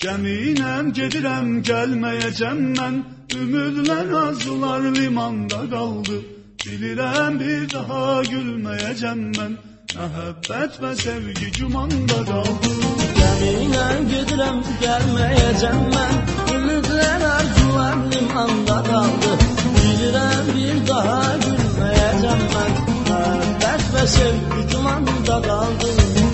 Gəmiyəm gedirəm gəlməyəcəm mən, ümidlər arzular limanda qaldı. Bilirəm bir daha gülməyəcəm mən, məhəbbət və sevgi cümanda qaldı. Gəmiyəm gedirəm gəlməyəcəm mən, ümidlər arzular limanda qaldı. Bilirəm bir daha gülməyəcəm mən, məhəbbət və sevgi cümanda qaldı.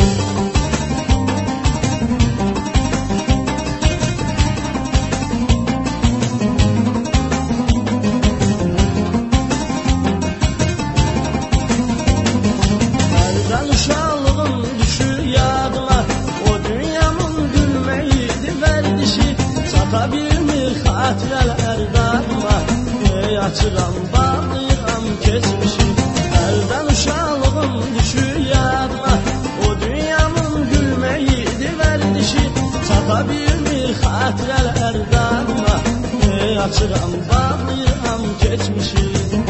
Açıram, bağlayıram keçmişi, əldən uşaqlığım düşür yadıma. O dünyamın gülməyiydi vərdişi, çata bilmir xatirələr dadıma. Açıram, bağlayıram keçmişi.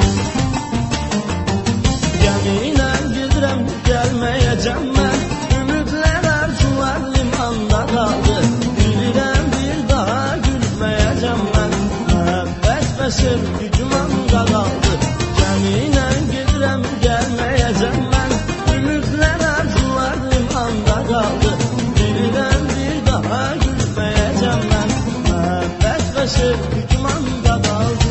Gəmiylə gedirəm gəlməyəcəm mən, ümidlər arzular limanda qaldı. Bilirəm bir daha gülməyəcəm mən, məhəbbət və sevgi cümanda qaldı. Gəmiylə gedirəm gəlməyəcəm mən, ümidlər arzular limanda qaldı. Bilirəm bir daha gülməyəcəm mən, məhəbbət və sevgi cümanda qaldı.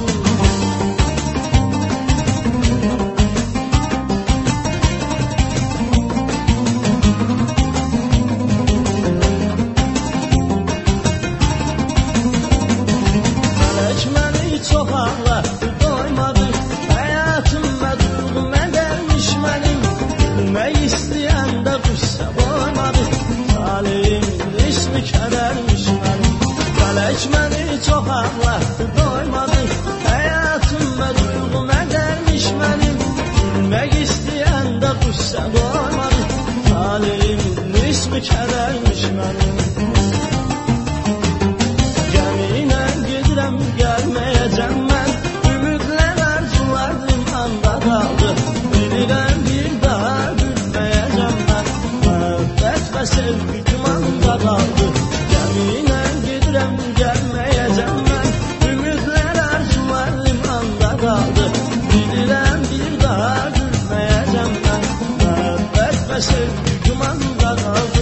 Mələk məni çox ağlatdı, doymadı, həyatım və duyğum ədərmiş mənim. Gülmək istəyəndə qüssə doymadı, taleyimin ismi kədərmiş mənim. Mələk məni çox ağlatdı, doymadı, həyatım və duyğum ədərmiş mənim. Gülmək istəyəndə qüssə doymadı, taleyimin ismi kədərmiş mənim. Gəmiylə gedirəm gəlməyəcəm mən, ümidlər arzular limanda qaldı. Bilirəm bir daha gülməyəcəm mən, məhəbbət və sevgi cümanda qaldı. Gəmiylə gedirəm gəlməyəcəm mən, ümidlər arzular limanda qaldı. Bilirəm bir daha gülməyəcəm mən, məhəbbət və sevgi cümanda qaldı.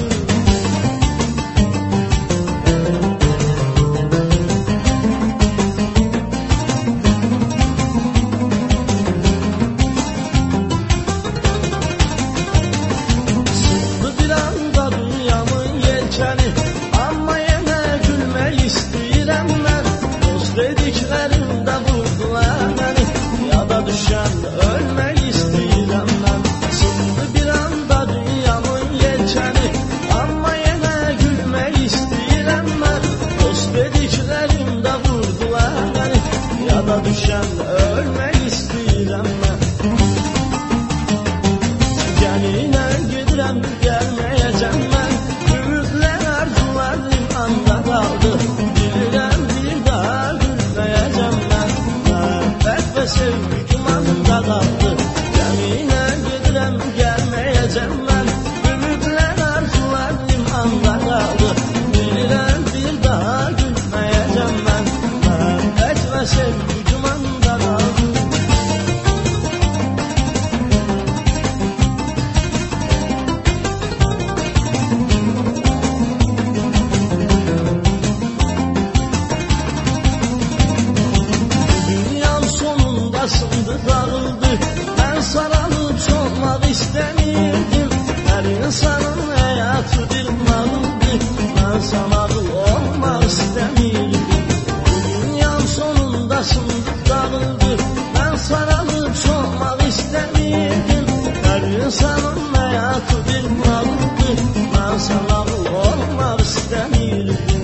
Sıxdı bir anda dünyamın yelkəni, amma yenə gülmək istəyirəm mən. Dost dediklərimdə vurdular məni, yada düşəndə ölmək istəyirəm mən. Sıxdı bir anda dünyamın yelkəni, amma yenə gülmək istəyirəm mən. Dost dediklərimdə vurdular məni, yada düşəndə ölmək istəyirəm mən. Gəmiylə gedirəm gəlməyəcəm mən, ümidlər arzular limanda qaldı. Bilirəm bir daha gülməyəcəm mən, məhəbbət və sevgi cümanda qaldı. Gəmiylə gedirəm gəlməyəcəm mən, ümidlər arzular limanda qaldı. Bilirəm bir daha gülməyəcəm mən, məhəbbət və sevgi cümanda qaldı. Dünyam sonunda sındı, dağıldı, mən saralıb solmaq istəmirdim. Hər insanın həyatı bir nağıldı, mən sanağıl olmaq istəmirdim. Dünyam sonunda sındı, dağıldı, mən saralıb solmaq istəmirdim. Hər insanın həyatı bir nağıldı, mən sanağıl olmaq istəmirdim.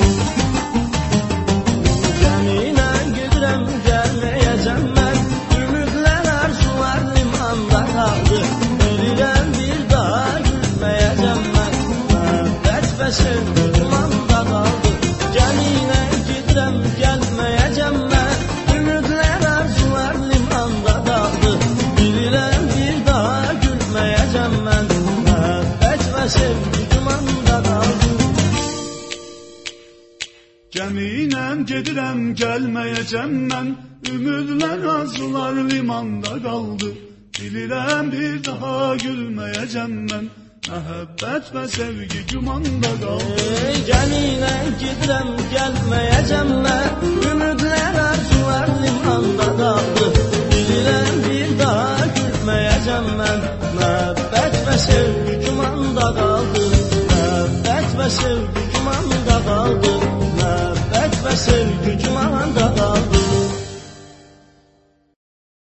Gəmiylə gedirəm gəlməyəcəm mən, ümidlər arzular limanda qaldı. Bilirəm bir daha gülməyəcəm mən, məhəbbət və sevgi cümanda qaldı. Gəmiylə gedirəm gəlməyəcəm mən, ümidlər arzular limanda qaldı. Bilirəm bir daha gülməyəcəm mən, məhəbbət və sevgi cümanda qaldı. Gəmiylə gedirəm, gəlməyəcəm mən. Ümidlər arzular limanda qaldı. Bilirəm bir daha gülməyəcəm mən. Məhəbbət və sevgi gümanda qaldı. Gəmiylə gedirəm, gəlməyəcəm mən. Ümidlər arzular limanda qaldı. Bilirəm bir daha gülməyəcəm mən. Məhəbbət və sevgi gümanda qaldı. Məhəbbət və sevgi